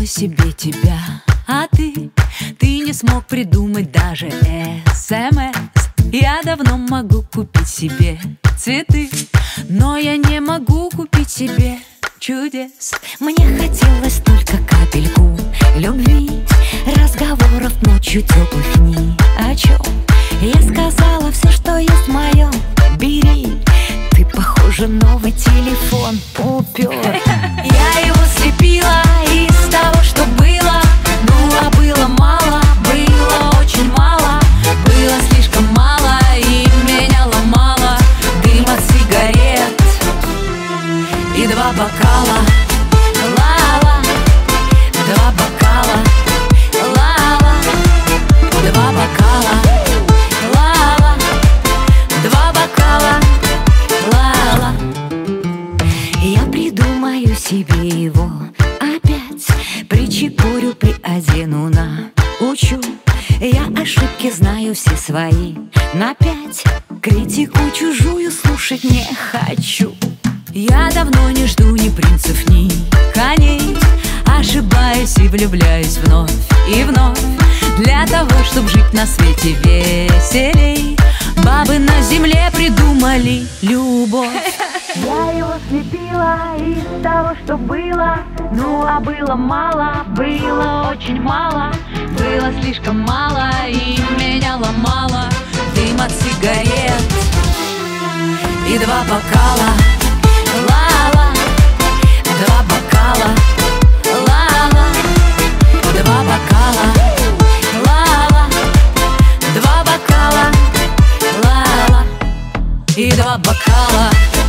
хотела себе тебя, а ты не смог придумать даже СМС. Я давно могу купить себе цветы, но я не могу купить себе чудес. Мне хотелось только капельку любви, разговоров ночью теплых ни о чем. Я сказала все, что есть мое, бери. Ты, похоже, новый телефон упер. Я его слепила из того, что было. Ну, а было мало, было очень мало. Было слишком мало, и меня ломало. Дым от сигарет и два бокала. Ла-ла, два бокала. Ла-ла, два бокала. Ла-ла, два бокала. Ла-ла. Я придумаю себе его опять, причепурю, приодену, научу. Я ошибки знаю все свои на 5. Критику чужую слушать не хочу. Я давно не жду ни принцев, ни коней. Ошибаюсь и влюбляюсь вновь и вновь. Для того, чтобы жить на свете веселей, бабы на земле придумали любовь. Я его слепила из того, что было. Ну, а было мало, было очень мало. Было слишком мало, и меня ломало. Дым от сигарет и два бокала. Ла-ла, два бокала. Ла-ла, два бокала. Ла-ла, два бокала. Ла-ла, и два бокала.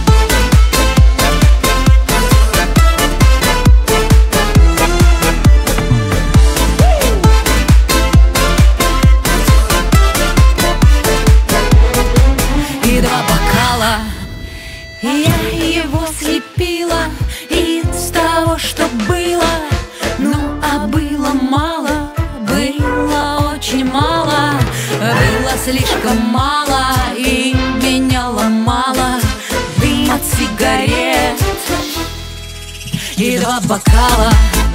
Я его слепила из того, что было. Ну, а было мало, было очень мало. Было слишком мало, и меня ломало. Дым от сигарет и два бокала.